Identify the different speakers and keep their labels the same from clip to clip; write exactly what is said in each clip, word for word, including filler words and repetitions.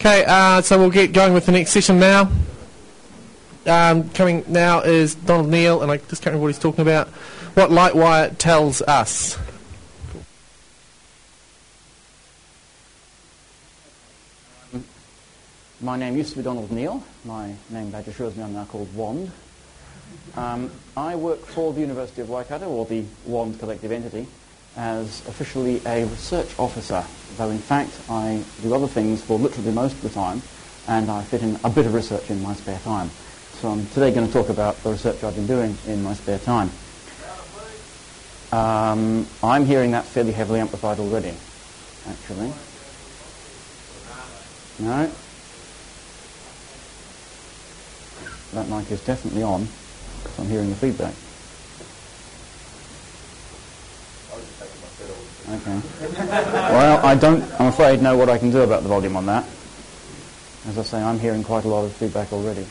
Speaker 1: Okay, uh, so we'll get going with the next session now. Um, coming now is Donald Neal, and I just can't remember what he's talking about. What Lightwire tells us.
Speaker 2: My name used to be Donald Neal. My name badge assures me I'm now called WAND. Um, I work for the University of Waikato, or the WAND collective entity, as officially a research officer, though in fact I do other things for literally most of the time, and I fit in a bit of research in my spare time. So I'm today going to talk about the research I've been doing in my spare time. Um, I'm hearing that fairly heavily amplified already, actually. No? That mic is definitely on, because I'm hearing the feedback. Okay. Well, I don't, I'm afraid, know what I can do about the volume on that. As I say, I'm hearing quite a lot of feedback already.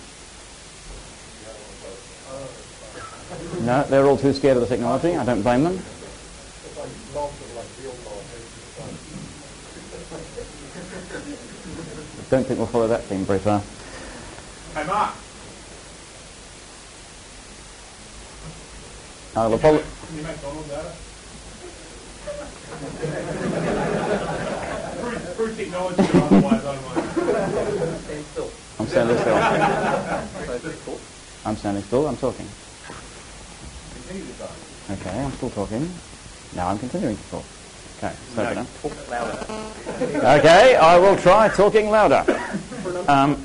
Speaker 2: No, they're all too scared of the technology. I don't blame them. I don't think we'll follow that theme very far.
Speaker 3: Hey, Mark.
Speaker 2: I'll apologize.
Speaker 3: Can you make Donald out of Through technology, otherwise I won't. Stand still.
Speaker 2: I'm standing still. I'm standing still. I'm talking.
Speaker 3: Continue to talk.
Speaker 2: Okay, I'm still talking. Now I'm continuing to talk. Okay, so
Speaker 3: No,
Speaker 2: now.
Speaker 3: talk louder.
Speaker 2: Okay, I will try talking louder. Um,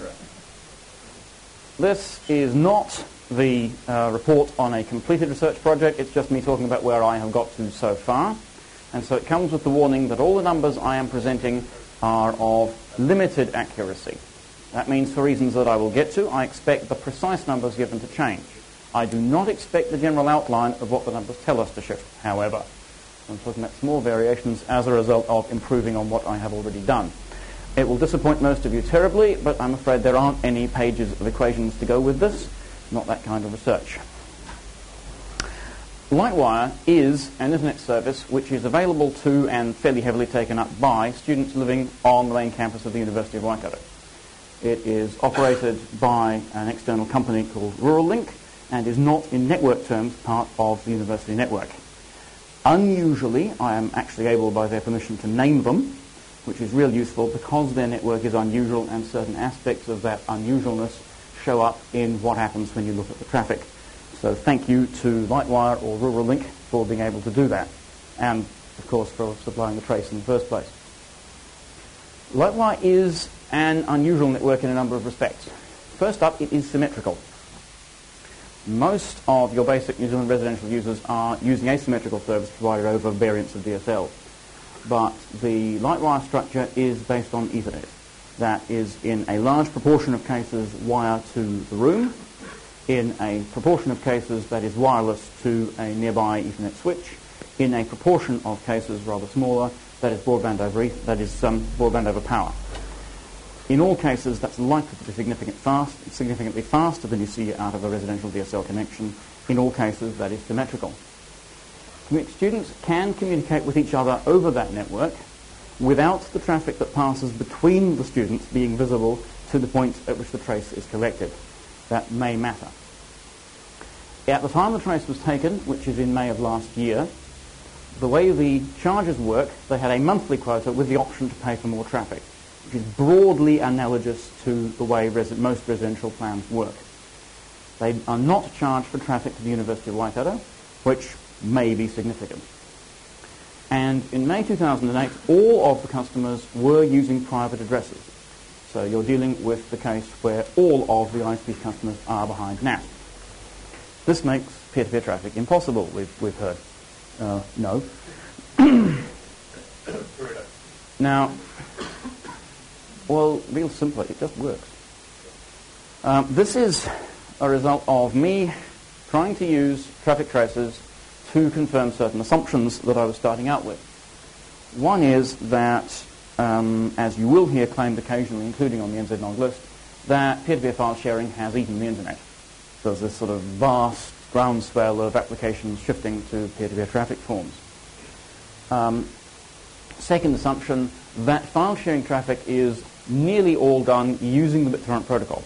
Speaker 2: this is not the uh, report on a completed research project. It's just me talking about where I have got to so far. And so it comes with the warning that all the numbers I am presenting are of limited accuracy. That means, for reasons that I will get to, I expect the precise numbers given to change. I do not expect the general outline of what the numbers tell us to shift, however. I'm talking about small variations as a result of improving on what I have already done. It will disappoint most of you terribly, but I'm afraid there aren't any pages of equations to go with this. Not that kind of research. Lightwire is an internet service which is available to and fairly heavily taken up by students living on the main campus of the University of Waikato. It is operated by an external company called Rural Link and is not in network terms part of the university network. Unusually, I am actually able by their permission to name them, which is real useful because their network is unusual and certain aspects of that unusualness show up in what happens when you look at the traffic. So thank you to Lightwire or Rural Link for being able to do that, and of course for supplying the trace in the first place. Lightwire is an unusual network in a number of respects. First up, it is symmetrical. Most of your basic New Zealand residential users are using asymmetrical service provided over variants of D S L, but the Lightwire structure is based on Ethernet. That is, in a large proportion of cases, wire to the room. In a proportion of cases, that is wireless to a nearby Ethernet switch. In a proportion of cases, rather smaller, that is broadband over eth- that is um, broadband over power. In all cases, that's likely to be significant fast, significantly faster than you see out of a residential D S L connection. In all cases, that is symmetrical. Students can communicate with each other over that network without the traffic that passes between the students being visible to the point at which the trace is collected. That may matter. At the time the trace was taken, which is in May of last year, the way the charges work, they had a monthly quota with the option to pay for more traffic, which is broadly analogous to the way resi- most residential plans work. They are not charged for traffic to the University of Waikato, which may be significant. And in May two thousand eight, all of the customers were using private addresses. So you're dealing with the case where all of the I S P customers are behind N A T. This makes peer-to-peer traffic impossible, we've, we've heard. Uh, no. Now, well, real simply, it just works. Um, this is a result of me trying to use traffic tracers to confirm certain assumptions that I was starting out with. One is that, um, as you will hear claimed occasionally, including on the N Z N O G list, that peer-to-peer file sharing has eaten the internet. So there's this sort of vast groundswell of applications shifting to peer-to-peer traffic forms. Um, second assumption, that file sharing traffic is nearly all done using the BitTorrent protocol.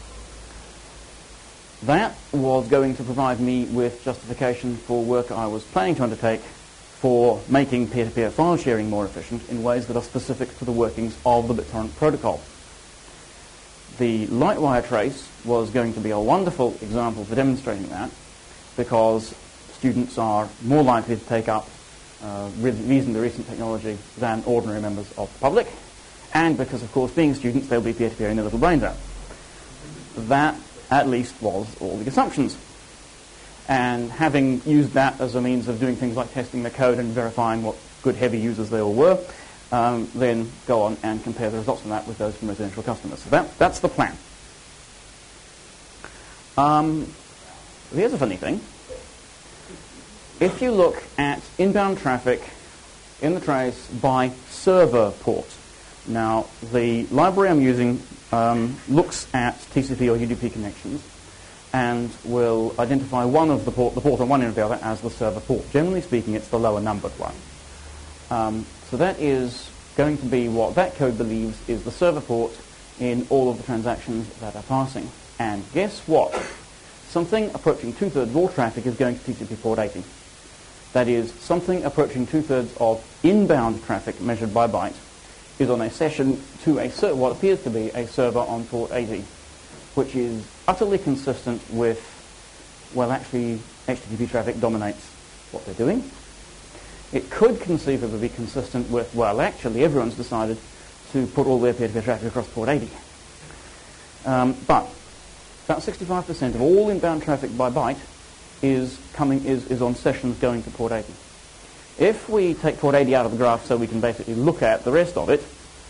Speaker 2: That was going to provide me with justification for work I was planning to undertake for making peer-to-peer file sharing more efficient in ways that are specific to the workings of the BitTorrent protocol. The Lightwire trace was going to be a wonderful example for demonstrating that, because students are more likely to take up uh, reasonably recent technology than ordinary members of the public, and because, of course, being students, they'll be peer-to-peer in their little brains out. That, at least, was all the assumptions. And having used that as a means of doing things like testing the code and verifying what good heavy users they all were, um, then go on and compare the results from that with those from residential customers. So that, that's the plan. Um, here's a funny thing. If you look at inbound traffic in the trace by server port, now the library I'm using um, looks at T C P or U D P connections and will identify one of the port, the port on one end or the other, as the server port. Generally speaking, it's the lower numbered one. Um, so that is going to be what that code believes is the server port in all of the transactions that are passing. And guess what? Something approaching two-thirds of all traffic is going to T C P port eighty. That is, something approaching two-thirds of inbound traffic measured by byte is on a session to a ser- what appears to be a server on port eighty, which is utterly consistent with, well, actually, H T T P traffic dominates what they're doing. It could conceivably be consistent with, well, actually, everyone's decided to put all their peer-to-peer traffic across port eighty. Um, but about sixty-five percent of all inbound traffic by byte is coming is, is on sessions going to port eighty. If we take port eighty out of the graph so we can basically look at the rest of it,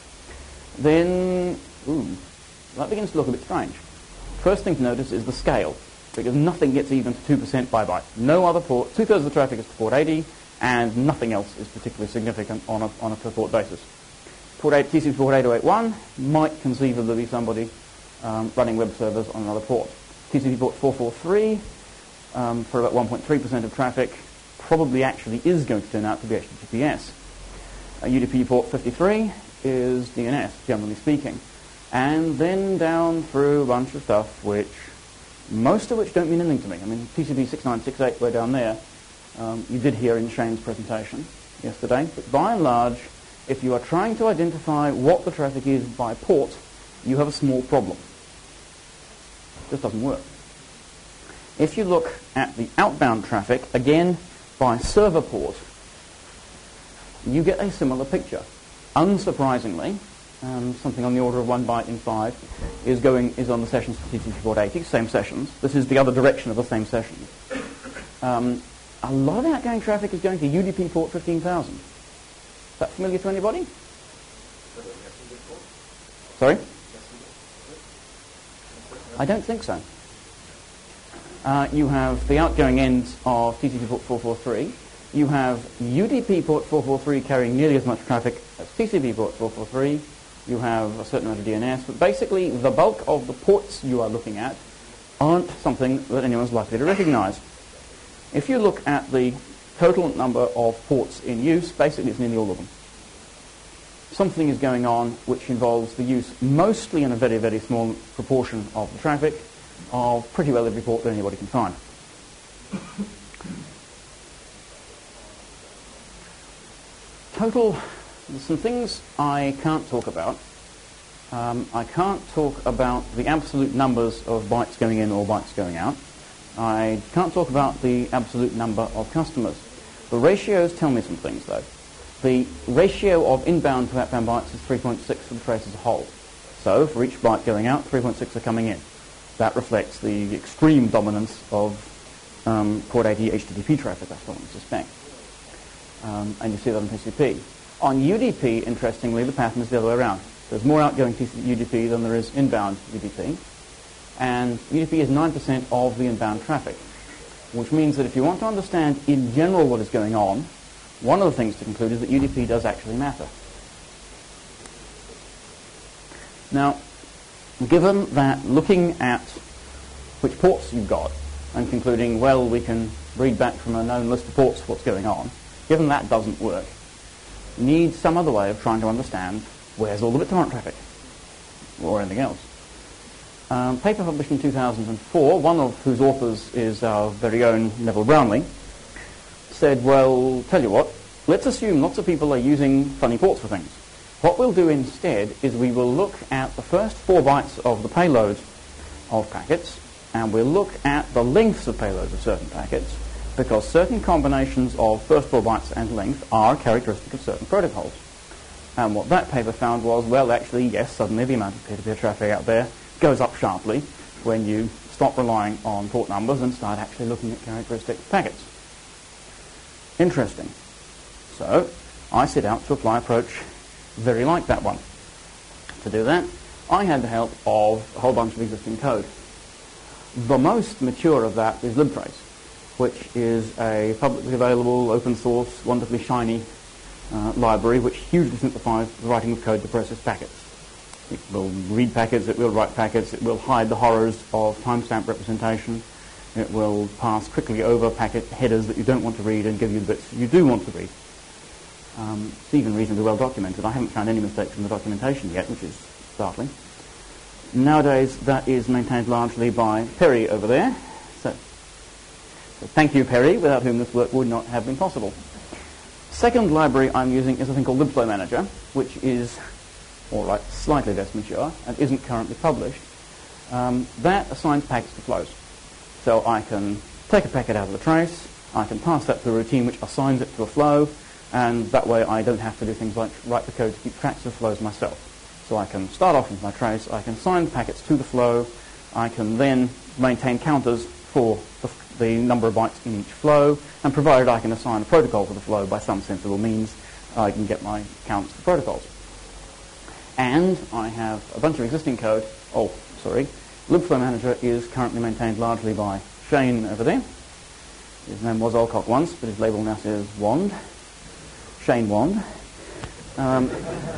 Speaker 2: then ooh, that begins to look a bit strange. First thing to notice is the scale, because nothing gets even to two percent by byte. No other port, two-thirds of the traffic is to port eighty, and nothing else is particularly significant on a, on a per-port basis. Port eight, T C P port eight oh eight one might conceivably be somebody um, running web servers on another port. T C P port four forty-three, um, for about one point three percent of traffic, probably actually is going to turn out to be H T T P S. Uh, U D P port fifty-three is D N S, generally speaking. And then down through a bunch of stuff, which, most of which don't mean anything to me. I mean, T C P six nine six eight, way down there, um, you did hear in Shane's presentation yesterday. But by and large, if you are trying to identify what the traffic is by port, you have a small problem. It just doesn't work. If you look at the outbound traffic, again, by server port, you get a similar picture. Unsurprisingly, um, something on the order of one byte in five is going is on the sessions for T C P port eighty, same sessions. This is the other direction of the same sessions. Um, a lot of outgoing traffic is going to U D P port fifteen thousand. Is that familiar to anybody? Sorry? I don't think so. Uh, you have the outgoing ends of T C P port four forty-three. You have U D P port four forty-three carrying nearly as much traffic as T C P port four forty-three. You have a certain amount of D N S. But basically, the bulk of the ports you are looking at aren't something that anyone's likely to recognize. If you look at the total number of ports in use, basically it's nearly all of them. Something is going on which involves the use, mostly in a very, very small proportion of the traffic, of pretty well every port that anybody can find. Total, there's some things I can't talk about. Um, I can't talk about the absolute numbers of bytes going in or bytes going out. I can't talk about the absolute number of customers. The ratios tell me some things, though. The ratio of inbound to outbound bytes is three point six for the trace as a whole. So for each byte going out, three point six are coming in. That reflects the extreme dominance of um, port eighty H T T P traffic, that's what I suspect. Um, and you see that on T C P. On U D P, interestingly, the pattern is the other way around. There's more outgoing U D P than there is inbound U D P. And U D P is nine percent of the inbound traffic, which means that if you want to understand in general what is going on, one of the things to conclude is that U D P does actually matter. Now, given that looking at which ports you've got and concluding, well, we can read back from a known list of ports what's going on, given that doesn't work, you need some other way of trying to understand where's all the BitTorrent traffic. or anything else. Um, paper published in two thousand four, one of whose authors is our very own Neville Brownlee, said, well, tell you what, let's assume lots of people are using funny ports for things. What we'll do instead is we will look at the first four bytes of the payload of packets, and we'll look at the lengths of payloads of certain packets, because certain combinations of first four bytes and length are characteristic of certain protocols. And what that paper found was, well, actually, yes, suddenly the amount of peer-to-peer traffic out there goes up sharply when you stop relying on port numbers and start actually looking at characteristic packets. Interesting. So I set out to apply an approach very like that one. To do that, I had the help of a whole bunch of existing code. The most mature of that is libtrace, which is a publicly available, open source, wonderfully shiny uh, library which hugely simplifies the writing of code to process packets. It will read packets, it will write packets, it will hide the horrors of timestamp representation, it will pass quickly over packet headers that you don't want to read and give you the bits you do want to read. Um, it's even reasonably well documented. I haven't found any mistakes in the documentation yet, which is startling. Nowadays, that is maintained largely by Perry over there. So, so thank you, Perry, without whom this work would not have been possible. Second library I'm using is a thing called libflow manager, which is, all right, slightly less mature and isn't currently published. Um, that assigns packets to flows. So I can take a packet out of the trace, I can pass that through a routine which assigns it to a flow, and that way I don't have to do things like write the code to keep tracks of flows myself. So I can start off with my trace, I can assign packets to the flow, I can then maintain counters for the, the number of bytes in each flow, and provided I can assign a protocol for the flow by some sensible means, I can get my counts for protocols. And I have a bunch of existing code. Oh, sorry. libflow manager is currently maintained largely by Shane over there. His name was Alcock once, but his label now says Wand. Shane Wand. Um,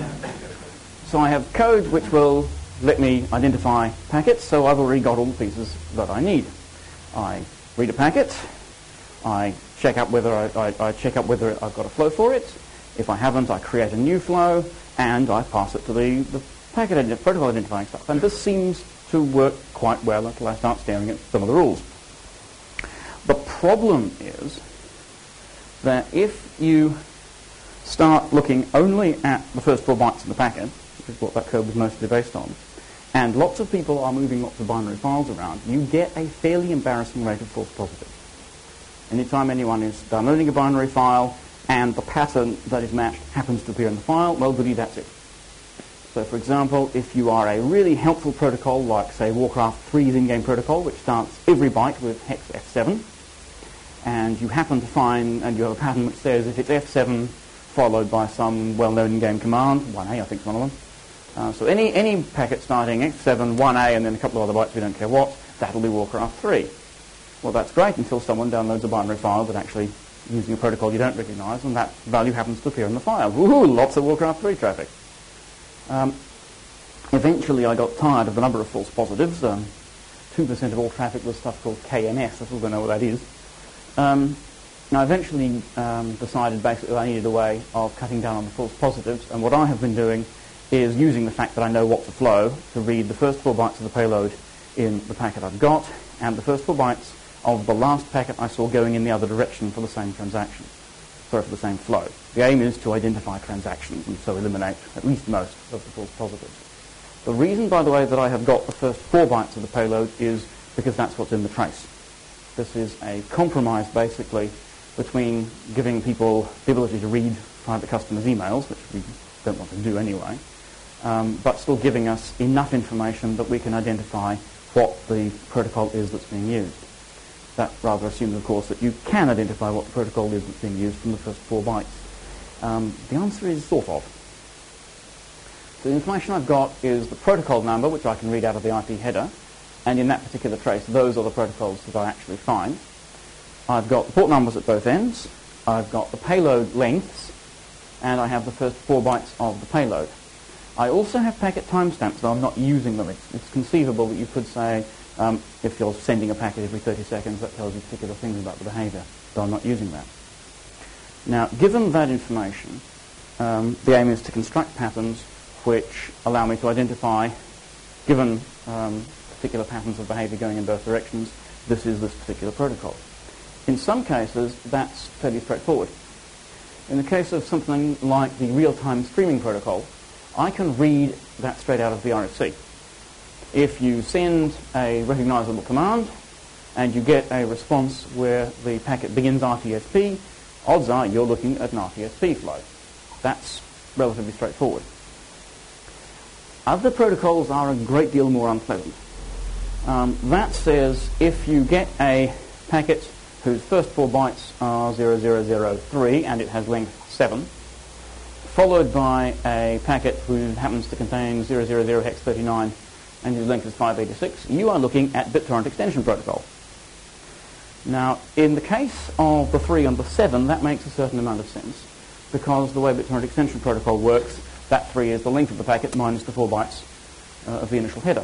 Speaker 2: so I have code which will let me identify packets, so I've already got all the pieces that I need. I read a packet, I check up whether I, I, I check up whether I've got a flow for it. If I haven't, I create a new flow, and I pass it to the, the packet ident- protocol identifying stuff. And this seems to work quite well until I start staring at some of the rules. The problem is that if you start looking only at the first four bytes of the packet, which is what that code was mostly based on, and lots of people are moving lots of binary files around, you get a fairly embarrassing rate of false positives. Anytime anyone is downloading a binary file and the pattern that is matched happens to appear in the file, well, goody, that's it. So, for example, if you are a really helpful protocol, like, say, Warcraft three's in-game protocol, which starts every byte with hex F seven, and you happen to find, and you have a pattern which says if it's F seven followed by some well-known in-game command, one A, I think is one of them. Uh, so any, any packet starting F seven, one A, and then a couple of other bytes, we don't care what, that'll be Warcraft three. Well, that's great until someone downloads a binary file that actually using a protocol you don't recognize, and that value happens to appear in the file. Woohoo, lots of Warcraft three traffic. Um, eventually I got tired of the number of false positives. Um, two percent of all traffic was stuff called K M S. I still don't know what that is. Um, I eventually um, decided basically I needed a way of cutting down on the false positives, and what I have been doing is using the fact that I know what's a flow to read the first four bytes of the payload in the packet I've got, and the first four bytes of the last packet I saw going in the other direction for the same transaction, sorry, for the same flow. The aim is to identify transactions and so eliminate at least most of the false positives. The reason, by the way, that I have got the first four bytes of the payload is because that's what's in the trace. This is a compromise, basically, between giving people the ability to read private customers' emails, which we don't want to do anyway, um, but still giving us enough information that we can identify what the protocol is that's being used. That rather assumes, of course, that you can identify what the protocol is that's being used from the first four bytes. Um, the answer is sort of. So the information I've got is the protocol number, which I can read out of the I P header, and in that particular trace, those are the protocols that I actually find. I've got the port numbers at both ends, I've got the payload lengths, and I have the first four bytes of the payload. I also have packet timestamps, though I'm not using them. It's, it's conceivable that you could say, um, if you're sending a packet every thirty seconds, that tells you particular things about the behavior, though I'm not using that. Now, given that information, um, the aim is to construct patterns which allow me to identify given um, particular patterns of behavior going in both directions, this is this particular protocol. In some cases, that's fairly straightforward. In the case of something like the real-time streaming protocol, I can read that straight out of the R F C. If you send a recognizable command and you get a response where the packet begins R T S P, odds are you're looking at an R T S P flow. That's relatively straightforward. Other protocols are a great deal more unpleasant. Um, that says if you get a packet whose first four bytes are zero zero zero three and it has length seven, followed by a packet who happens to contain zero zero zero hex thirty-nine and whose length is five eighty-six, you are looking at BitTorrent extension protocol. Now, in the case of the three and the seven, that makes a certain amount of sense, because the way BitTorrent extension protocol works, that three is the length of the packet minus the four bytes uh, of the initial header.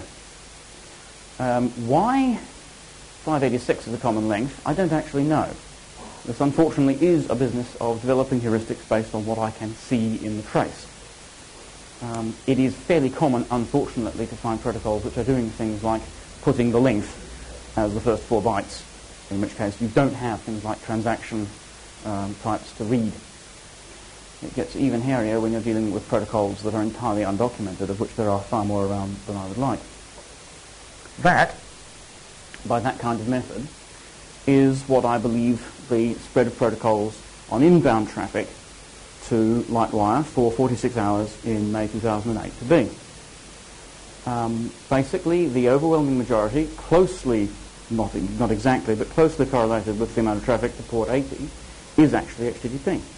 Speaker 2: Um, why five eighty-six is a common length, I don't actually know. This unfortunately is a business of developing heuristics based on what I can see in the trace. Um, it is fairly common, unfortunately, to find protocols which are doing things like putting the length as the first four bytes, in which case you don't have things like transaction um, types to read. It gets even hairier when you're dealing with protocols that are entirely undocumented, of which there are far more around than I would like. That, by that kind of method, is what I believe the spread of protocols on inbound traffic to Lightwire for forty-six hours in May two thousand eight to be. Um, basically, the overwhelming majority, closely, not, in, not exactly, but closely correlated with the amount of traffic to port eighty, is actually H T T P.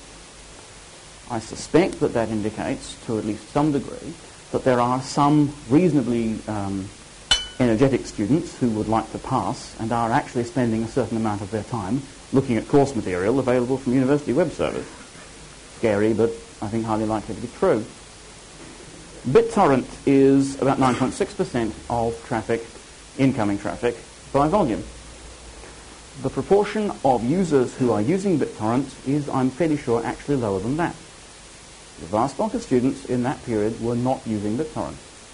Speaker 2: I suspect that that indicates, to at least some degree, that there are some reasonably um, energetic students who would like to pass and are actually spending a certain amount of their time looking at course material available from university web servers. Scary, but I think highly likely to be true. BitTorrent is about nine point six percent of traffic, incoming traffic, by volume. The proportion of users who are using BitTorrent is, I'm fairly sure, actually lower than that. The vast bulk of students in that period were not using BitTorrent.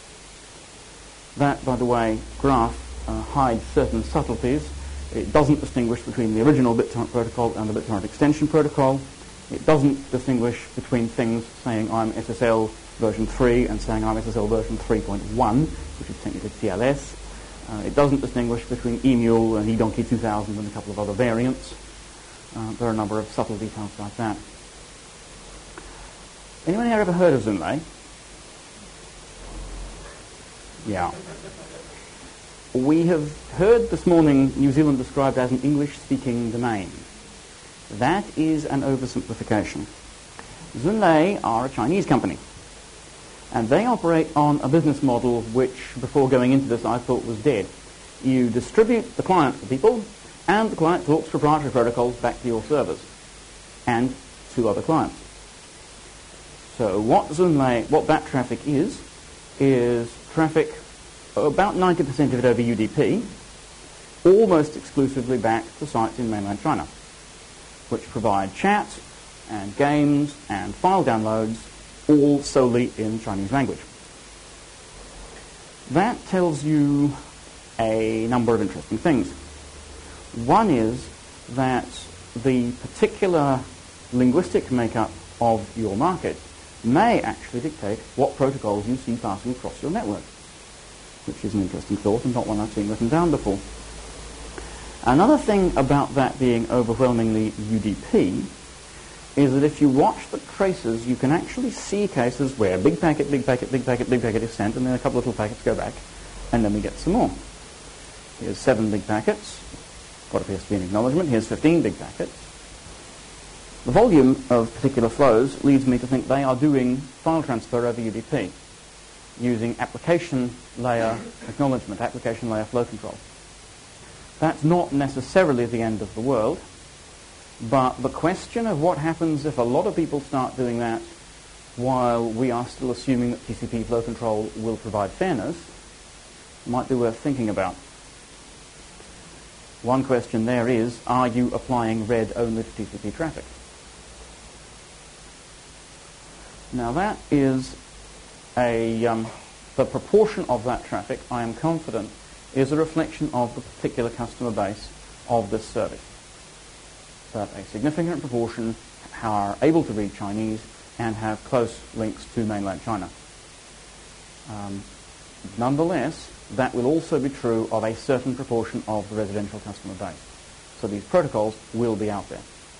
Speaker 2: That, by the way, graph uh, hides certain subtleties. It doesn't distinguish between the original BitTorrent protocol and the BitTorrent extension protocol. It doesn't distinguish between things saying I'm S S L version three and saying I'm S S L version three point one, which is technically T L S. Uh, it doesn't distinguish between eMule and eDonkey two thousand and a couple of other variants. Uh, there are a number of subtle details like that. Anyone here ever heard of Zunlei? Yeah. We have heard this morning New Zealand described as an English-speaking domain. That is an oversimplification. Zunlei are a Chinese company, and they operate on a business model which, before going into this, I thought was dead. You distribute the client to people, and the client talks proprietary protocols back to your servers and to other clients. So what Zunlei, what that traffic is, is traffic, about ninety percent of it over U D P, almost exclusively back to sites in mainland China, which provide chat and games and file downloads, all solely in Chinese language. That tells you a number of interesting things. One is that the particular linguistic makeup of your market may actually dictate what protocols you see passing across your network, which is an interesting thought and not one I've seen written down before. Another thing about that being overwhelmingly U D P is that if you watch the traces, you can actually see cases where big packet, big packet, big packet, big packet is sent, and then a couple of little packets go back, and then we get some more. Here's seven big packets, what appears to be an acknowledgement. Here's fifteen big packets. The volume of particular flows leads me to think they are doing file transfer over U D P using application layer acknowledgement, application layer flow control. That's not necessarily the end of the world, but the question of what happens if a lot of people start doing that while we are still assuming that T C P flow control will provide fairness might be worth thinking about. One question there is, are you applying red only to T C P traffic? Now that is a um, the proportion of that traffic, I am confident, is a reflection of the particular customer base of this service. That a significant proportion are able to read Chinese and have close links to mainland China. Um, nonetheless, that will also be true of a certain proportion of the residential customer base. So these protocols will be out there.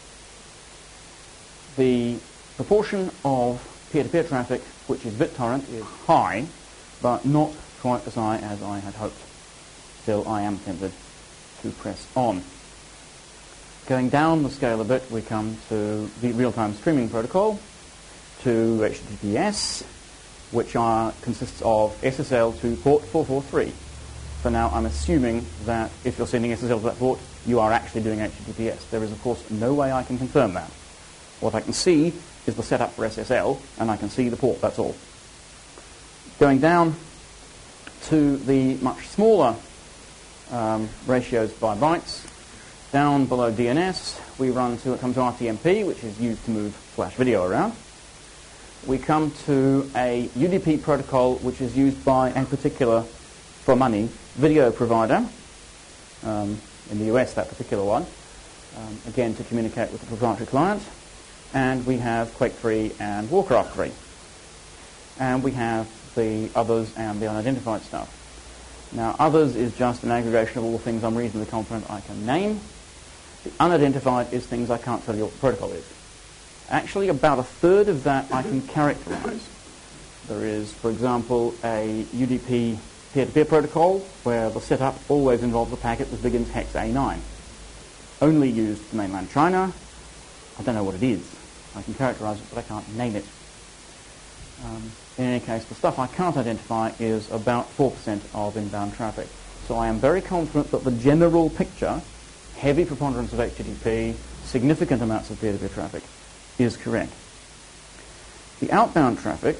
Speaker 2: The proportion of peer-to-peer traffic which is BitTorrent is high, but not quite as high as I had hoped. Still, I am tempted to press on. Going down the scale a bit, we come to the real-time streaming protocol, to H T T P S, which are, consists of S S L to port four forty-three. For now, I'm assuming that if you're sending S S L to that port, you are actually doing H T T P S. There is, of course, no way I can confirm that. What I can see is the setup for S S L, and I can see the port, that's all. Going down to the much smaller um, ratios by bytes, down below D N S, we run to, come to R T M P, which is used to move flash video around. We come to a U D P protocol, which is used by a particular, for money, video provider, um, in the U S, that particular one, um, again to communicate with the proprietary client. And we have Quake three and Warcraft three. And we have the others and the unidentified stuff. Now, others is just an aggregation of all the things I'm reasonably confident I can name. The unidentified is things I can't tell you what the protocol is. Actually, about a third of that I can characterize. There is, for example, a U D P peer-to-peer protocol where the setup always involves a packet that begins hex A nine. Only used for mainland China. I don't know what it is. I can characterize it, but I can't name it. Um, in any case, the stuff I can't identify is about four percent of inbound traffic. So I am very confident that the general picture, heavy preponderance of H T T P, significant amounts of peer-to-peer traffic, is correct. The outbound traffic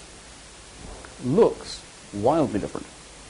Speaker 2: looks wildly different.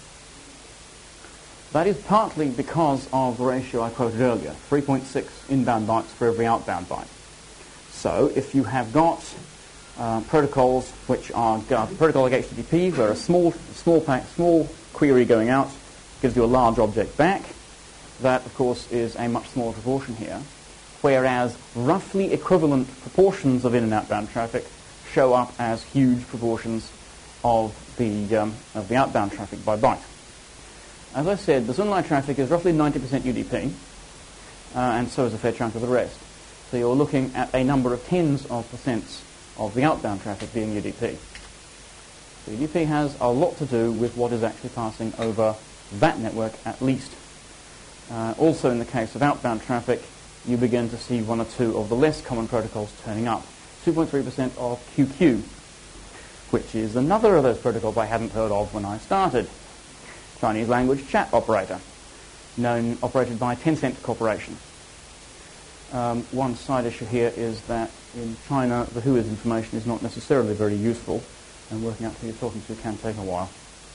Speaker 2: That is partly because of the ratio I quoted earlier, three point six inbound bytes for every outbound byte. So if you have got uh, protocols which are uh, protocol like H T T P, where a small, small, pack, small query going out gives you a large object back, that of course is a much smaller proportion here. Whereas roughly equivalent proportions of in- and outbound traffic show up as huge proportions of the, um, of the outbound traffic by byte. As I said, the Zunlai traffic is roughly ninety percent U D P, uh, and so is a fair chunk of the rest. So you're looking at a number of tens of percents of the outbound traffic being U D P. So U D P has a lot to do with what is actually passing over that network at least. Uh, also in the case of outbound traffic, you begin to see one or two of the less common protocols turning up. two point three percent of Q Q, which is another of those protocols I hadn't heard of when I started. Chinese language chat operator, known, operated by Tencent Corporation. Um, one side issue here is that in China, the who is information is not necessarily very useful, and working out who you're talking to can take a while.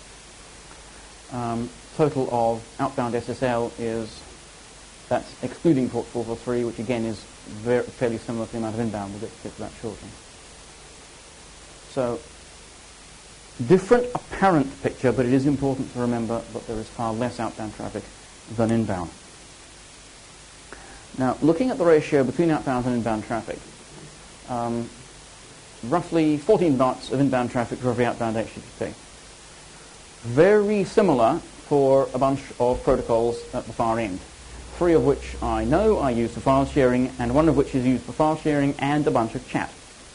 Speaker 2: Um, total of outbound S S L is, that's excluding port four forty-three, which again is very, fairly similar to the amount of inbound. We'll get, get to that shortly. So, different apparent picture, but it is important to remember that there is far less outbound traffic than inbound. Now, looking at the ratio between outbound and inbound traffic, um, roughly fourteen bytes of inbound traffic for every outbound H T T P. Very similar for a bunch of protocols at the far end, three of which I know are used for file sharing, and one of which is used for file sharing and a bunch of chat.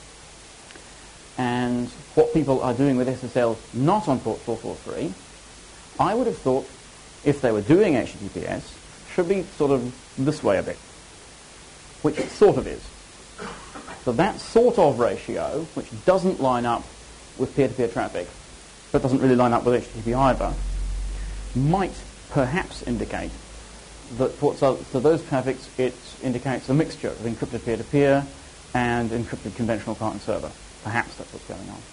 Speaker 2: And what people are doing with S S L not on port four forty-three, I would have thought, if they were doing H T T P S, should be sort of this way a bit, which it sort of is. So that sort of ratio, which doesn't line up with peer-to-peer traffic, but doesn't really line up with H T T P either, might perhaps indicate that for, so for those traffics it indicates a mixture of encrypted peer-to-peer and encrypted conventional client-server. Perhaps that's what's going on.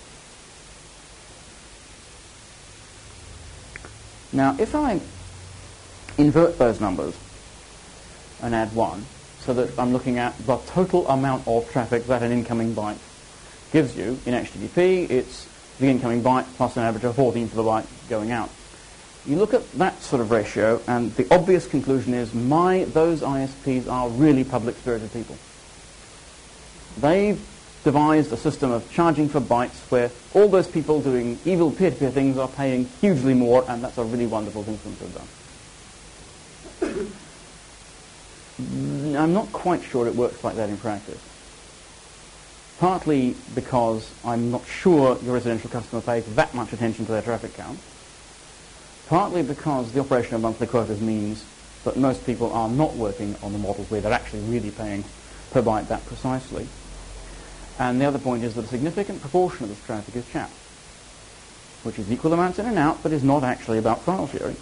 Speaker 2: Now, if I invert those numbers and add one, so that I'm looking at the total amount of traffic that an incoming byte gives you in H T T P, it's the incoming byte plus an average of fourteen for the byte going out. You look at that sort of ratio, and the obvious conclusion is my those I S Ps are really public-spirited people. They've devised a system of charging for bytes where all those people doing evil peer-to-peer things are paying hugely more, and that's a really wonderful thing for them to have done. I'm not quite sure it works like that in practice. Partly because I'm not sure your residential customer pays that much attention to their traffic count. Partly because the operation of monthly quotas means that most people are not working on the model where they're actually really paying per byte that precisely. And the other point is that a significant proportion of this traffic is chat, which is equal amounts in and out, but is not actually about file sharing.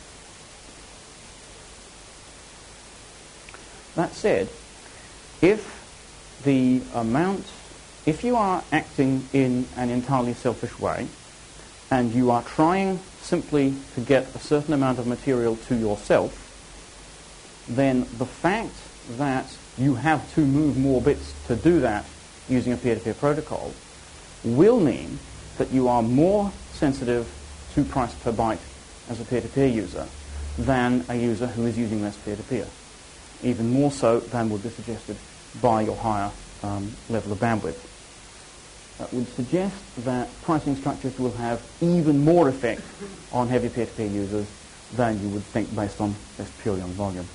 Speaker 2: That said, if the amount, if you are acting in an entirely selfish way, and you are trying simply to get a certain amount of material to yourself, then the fact that you have to move more bits to do that using a peer-to-peer protocol will mean that you are more sensitive to price per byte as a peer-to-peer user than a user who is using less peer-to-peer, even more so than would be suggested by your higher um, level of bandwidth. That would suggest that pricing structures will have even more effect on heavy peer-to-peer users than you would think based on just purely on volume.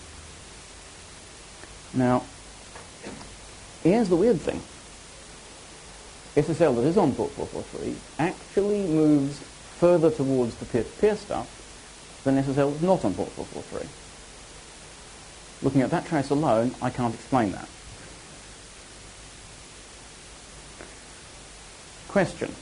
Speaker 2: Now, here's the weird thing. S S L that is on port four forty-three actually moves further towards the peer-to-peer stuff than S S L that's not on port four forty-three. Looking at that trace alone, I can't explain that. Question.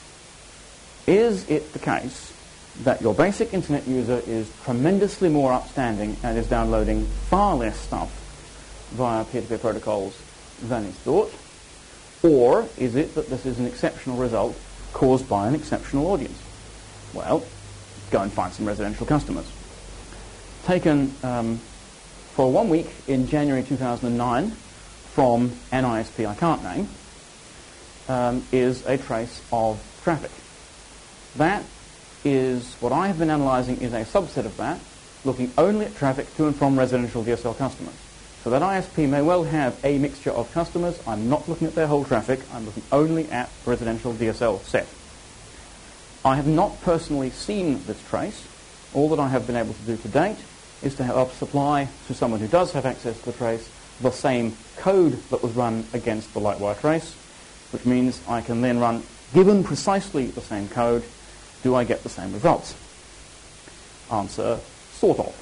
Speaker 2: Is it the case that your basic internet user is tremendously more upstanding and is downloading far less stuff via peer-to-peer protocols than is thought? Or is it that this is an exceptional result caused by an exceptional audience? Well, go and find some residential customers. Taken um, for one week in January two thousand nine from an I S P I can't name, um, is a trace of traffic. That is what I have been analysing is a subset of that, looking only at traffic to and from residential D S L customers. So that I S P may well have a mixture of customers. I'm not looking at their whole traffic. I'm looking only at residential D S L set. I have not personally seen this trace. All that I have been able to do to date is to help supply to someone who does have access to the trace the same code that was run against the Lightwire trace, which means I can then run, given precisely the same code, do I get the same results? Answer, sort of.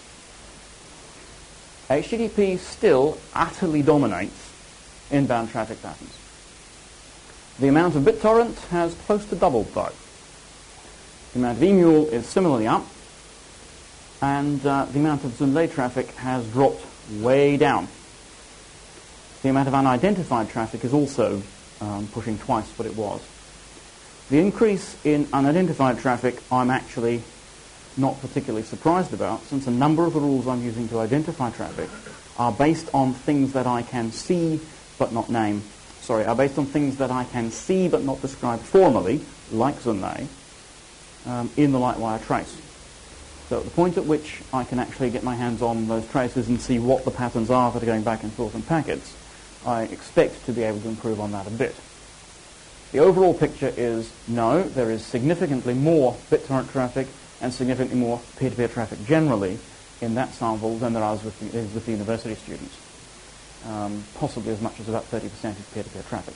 Speaker 2: H T T P still utterly dominates inbound traffic patterns. The amount of BitTorrent has close to doubled, though. The amount of eMule is similarly up, and uh, the amount of Zunlei traffic has dropped way down. The amount of unidentified traffic is also um, pushing twice what it was. The increase in unidentified traffic I'm actually not particularly surprised about, since a number of the rules I'm using to identify traffic are based on things that I can see but not name. Sorry, are based on things that I can see but not describe formally, like Zunlei, um, in the Lightwire trace. So at the point at which I can actually get my hands on those traces and see what the patterns are that are going back and forth in packets, I expect to be able to improve on that a bit. The overall picture is no, there is significantly more BitTorrent traffic and significantly more peer-to-peer traffic generally in that sample than there is with the, is with the university students. Um, possibly as much as about thirty percent is peer-to-peer traffic.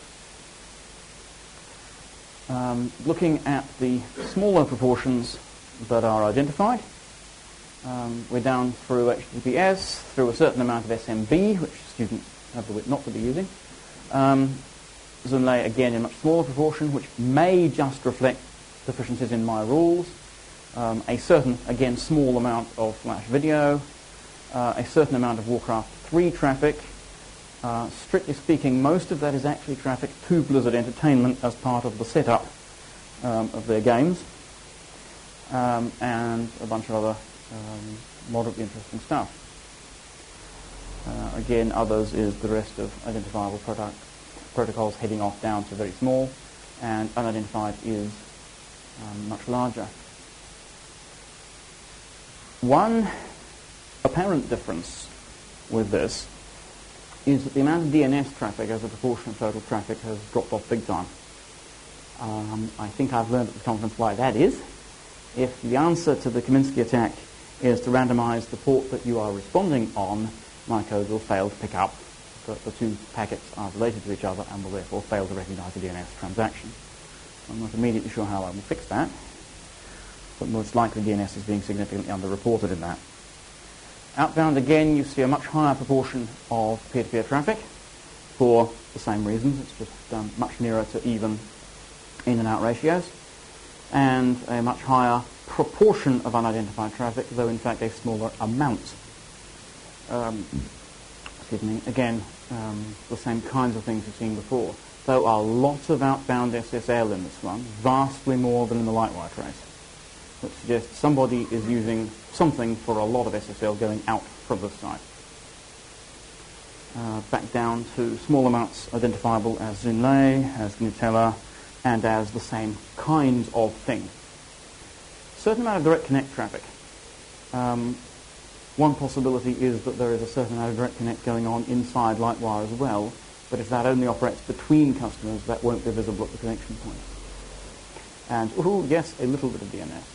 Speaker 2: Um, looking at the smaller proportions that are identified, um, we're down through H T T P S, through a certain amount of S M B, which students have the wit not to be using. Um, Zunlei, again, in a much smaller proportion, which may just reflect deficiencies in my rules. Um, a certain, again, small amount of Flash video, uh, a certain amount of Warcraft three traffic. Uh, strictly speaking, most of that is actually traffic to Blizzard Entertainment as part of the setup um, of their games, um, and a bunch of other um, moderately interesting stuff. Uh, again, others is the rest of identifiable product protocols heading off down to very small, and unidentified is um, much larger. One apparent difference with this is that the amount of D N S traffic as a proportion of total traffic has dropped off big time. Um, I think I've learned at the conference why that is. If the answer to the Kaminsky attack is to randomize the port that you are responding on, my code will fail to pick up that the two packets are related to each other and will therefore fail to recognize a D N S transaction. I'm not immediately sure how I will fix that, but most likely D N S is being significantly underreported in that. Outbound, again, you see a much higher proportion of peer-to-peer traffic for the same reasons. It's just um, much nearer to even in and out ratios, and a much higher proportion of unidentified traffic, though in fact a smaller amount. Um, excuse me, again, um, the same kinds of things we've seen before. Though a lot of outbound S S L in this one, vastly more than in the Lightwire trace, which suggests somebody is using something for a lot of S S L going out from this side. Uh, back down to small amounts identifiable as Xunlei, as Gnutella, and as the same kinds of thing. Certain amount of direct connect traffic. Um, one possibility is that there is a certain amount of direct connect going on inside Lightwire as well, but if that only operates between customers, that won't be visible at the connection point. And, ooh, yes, a little bit of D N S.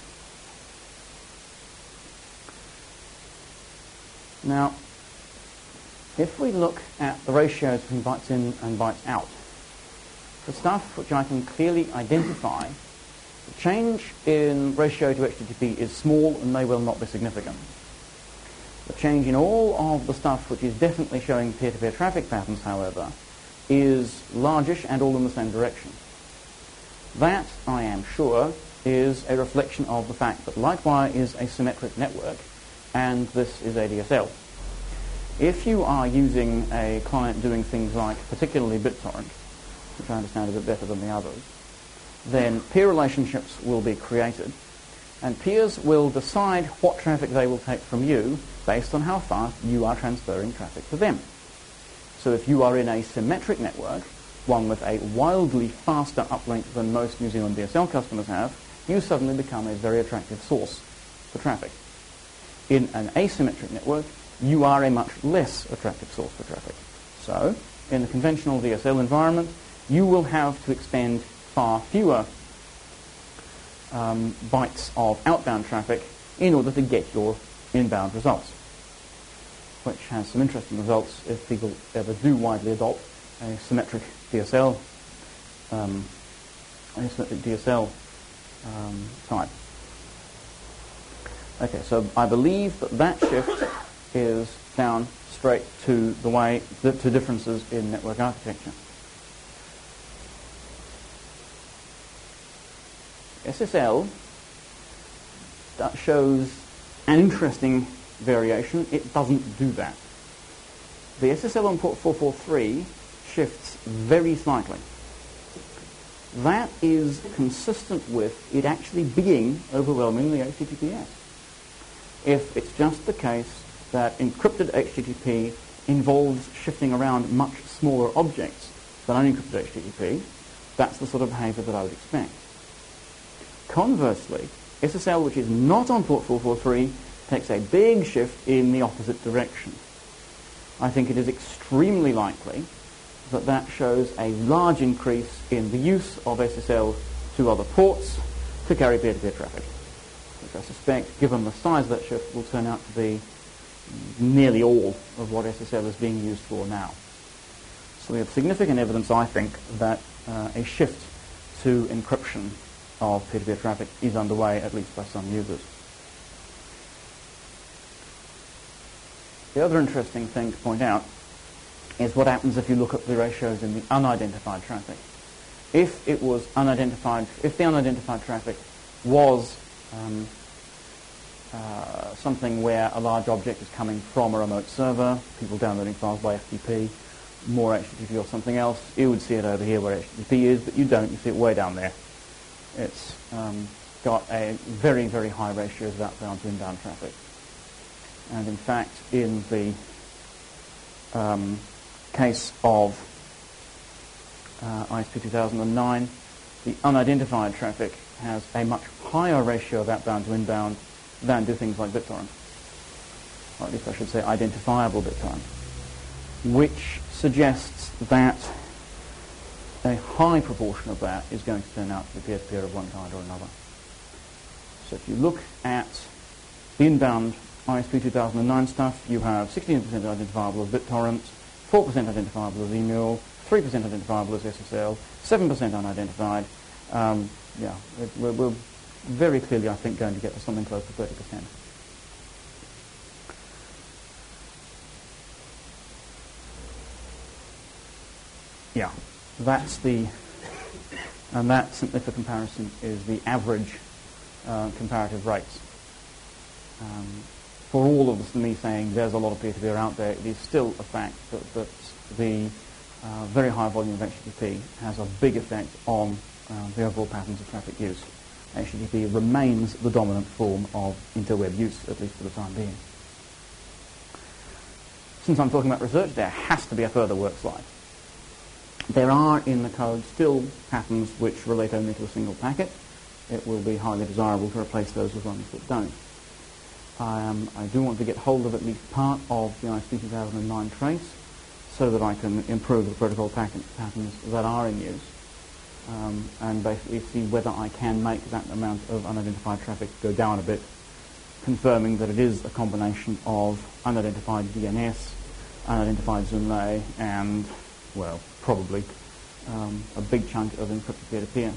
Speaker 2: Now, if we look at the ratios between bytes in and bytes out, for stuff which I can clearly identify, the change in ratio to H T T P is small and may well not be significant. The change in all of the stuff which is definitely showing peer-to-peer traffic patterns, however, is largish and all in the same direction. That, I am sure, is a reflection of the fact that Lightwire is a symmetric network and this is A D S L. If you are using a client doing things like particularly BitTorrent, which I understand a bit better than the others, then peer relationships will be created, and peers will decide what traffic they will take from you based on how fast you are transferring traffic to them. So if you are in a symmetric network, one with a wildly faster uplink than most New Zealand D S L customers have, you suddenly become a very attractive source for traffic. In an asymmetric network, you are a much less attractive source for traffic. So, in the conventional D S L environment, you will have to expend far fewer um, bytes of outbound traffic in order to get your inbound results, which has some interesting results if people ever do widely adopt a symmetric D S L, um, a symmetric D S L um, type. Okay, so I believe that that shift is down straight to the way, th- to differences in network architecture. S S L that shows an interesting variation. It doesn't do that. The S S L on port four forty-three shifts very slightly. That is consistent with it actually being overwhelmingly H T T P S. If it's just the case that encrypted H T T P involves shifting around much smaller objects than unencrypted H T T P, that's the sort of behavior that I would expect. Conversely, S S L which is not on port four forty-three takes a big shift in the opposite direction. I think it is extremely likely that that shows a large increase in the use of S S L to other ports to carry peer-to-peer traffic, which I suspect, given the size of that shift, will turn out to be nearly all of what S S L is being used for now. So we have significant evidence, I think, that uh, a shift to encryption of peer-to-peer traffic is underway, at least by some users. The other interesting thing to point out is what happens if you look at the ratios in the unidentified traffic. If it was unidentified, if the unidentified traffic was um, uh, something where a large object is coming from a remote server, people downloading files by F T P, more H T T P or something else, you would see it over here where H T T P is, but you don't, you see it way down there. It's um, got a very, very high ratios of outbound to inbound traffic. And in fact, in the um, case of uh, I S P two thousand nine, the unidentified traffic has a much higher ratio of outbound to inbound than do things like BitTorrent. Or at least I should say identifiable BitTorrent, which suggests that a high proportion of that is going to turn out to be peer-to-peer of one kind or another. So if you look at the inbound I S P two thousand nine stuff, you have sixteen percent identifiable as BitTorrent, four percent identifiable as Emule, three percent identifiable as S S L, seven percent unidentified. Um, yeah, it, we're, we're very clearly, I think, going to get to something close to thirty percent. Yeah, that's the, and that, simply for comparison, is the average uh, comparative rates. Um, for all of this, me saying there's a lot of peer-to-peer out there, it is still a fact that, that the uh, very high volume of H T T P has a big effect on uh, the overall patterns of traffic use. H T T P remains the dominant form of interweb use, at least for the time being. Since I'm talking about research, there has to be a further work slide. There are in the code still patterns which relate only to a single packet. It will be highly desirable to replace those with ones that don't. Um, I do want to get hold of at least part of the I S P two thousand nine trace so that I can improve the protocol packet patterns that are in use um, and basically see whether I can make that amount of unidentified traffic go down a bit, confirming that it is a combination of unidentified D N S, unidentified Zunlei, and, well, probably um, a big chunk of encrypted peer-to-peer.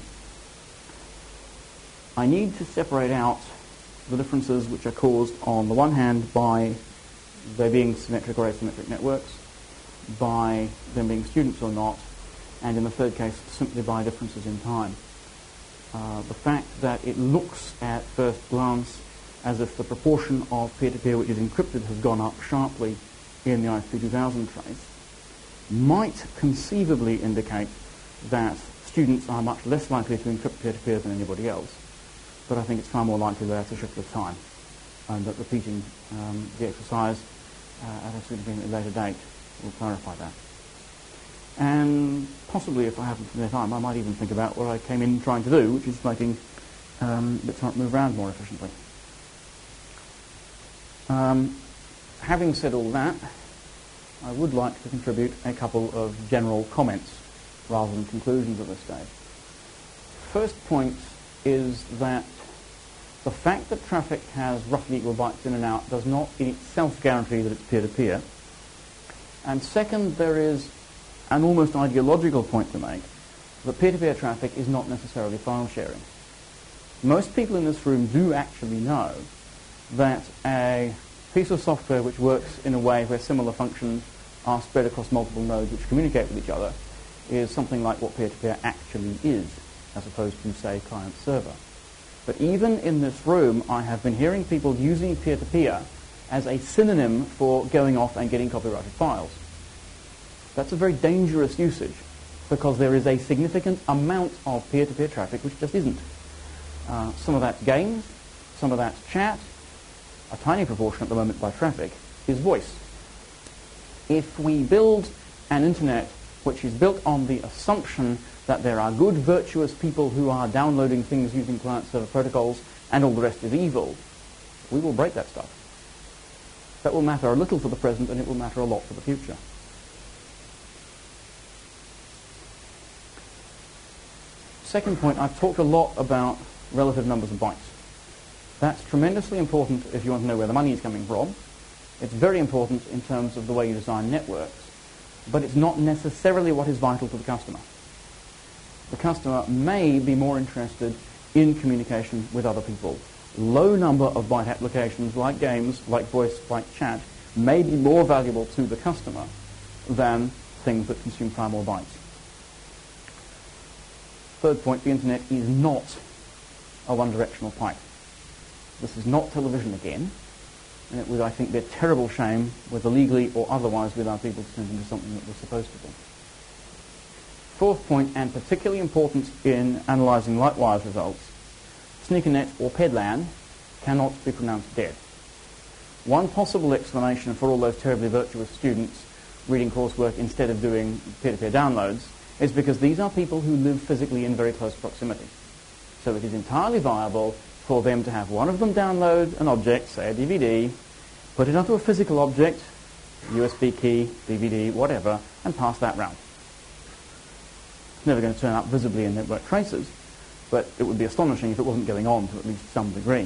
Speaker 2: I need to separate out the differences which are caused on the one hand by there being symmetric or asymmetric networks, by them being students or not, and in the third case simply by differences in time. Uh, the fact that it looks at first glance as if the proportion of peer-to-peer which is encrypted has gone up sharply in the I S P two thousand trace might conceivably indicate that students are much less likely to encrypt peer-to-peer than anybody else. But I think it's far more likely that it's a shift of time, and that repeating um, the exercise uh, at a significantly later date will clarify that. And possibly, if I have enough time, I might even think about what I came in trying to do, which is making um, BitTorrent move around more efficiently. Um, having said all that, I would like to contribute a couple of general comments rather than conclusions at this stage. First point is that the fact that traffic has roughly equal bytes in and out does not in itself guarantee that it's peer-to-peer. And second, there is an almost ideological point to make that peer-to-peer traffic is not necessarily file sharing. Most people in this room do actually know that a piece of software which works in a way where similar functions are spread across multiple nodes which communicate with each other is something like what peer-to-peer actually is, as opposed to, say, client-server. But even in this room, I have been hearing people using peer-to-peer as a synonym for going off and getting copyrighted files. That's a very dangerous usage, because there is a significant amount of peer-to-peer traffic which just isn't. Uh, some of that's games, some of that's chat, a tiny proportion at the moment by traffic is voice. If we build an internet which is built on the assumption that there are good, virtuous people who are downloading things using client-server protocols and all the rest is evil, we will break that stuff. That will matter a little for the present, and it will matter a lot for the future. Second point, I've talked a lot about relative numbers of bytes. That's tremendously important if you want to know where the money is coming from. It's very important in terms of the way you design networks, but it's not necessarily what is vital to the customer. The customer may be more interested in communication with other people. Low number of byte applications like games, like voice, like chat, may be more valuable to the customer than things that consume far more bytes. Third point, the internet is not a one-directional pipe. This is not television again, and it would, I think, be a terrible shame, whether legally or otherwise, with our people to turn into something that was supposed to be. Fourth point, and particularly important in analysing Lightwire's results, SneakerNet or PEDLAN cannot be pronounced dead. One possible explanation for all those terribly virtuous students reading coursework instead of doing peer-to-peer downloads is because these are people who live physically in very close proximity. So it is entirely viable for them to have one of them download an object, say a D V D, put it onto a physical object, U S B key, D V D, whatever, and pass that round. It's never going to turn up visibly in network traces, but it would be astonishing if it wasn't going on to at least some degree.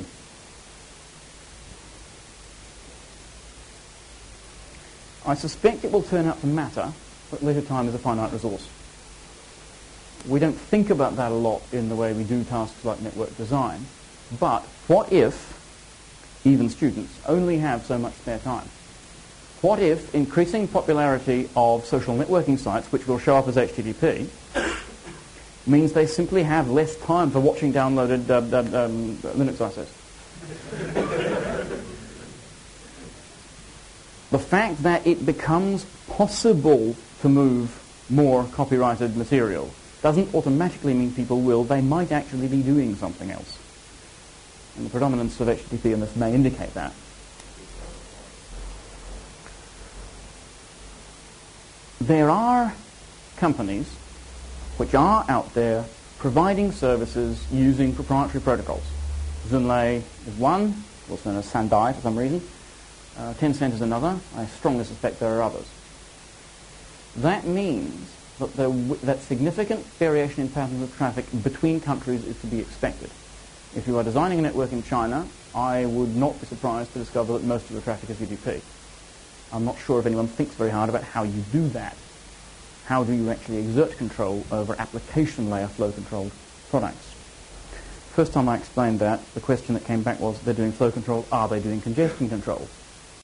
Speaker 2: I suspect it will turn out to matter that leisure time is a finite resource. We don't think about that a lot in the way we do tasks like network design, but what if even students only have so much spare time? What if increasing popularity of social networking sites, which will show up as H T T P, means they simply have less time for watching downloaded uh, uh, um, Linux I S Os? The fact that it becomes possible to move more copyrighted material doesn't automatically mean people will. They might actually be doing something else. And the predominance of H T T P in this may indicate that. There are companies which are out there providing services using proprietary protocols. Zunlei is one, also known as Sandai for some reason. Uh, Tencent is another. I strongly suspect there are others. That means that, there w that significant variation in patterns of traffic between countries is to be expected. If you are designing a network in China, I would not be surprised to discover that most of the traffic is U D P. I'm not sure if anyone thinks very hard about how you do that. How do you actually exert control over application layer flow-controlled products? First time I explained that, the question that came back was, they're doing flow control, are they doing congestion control?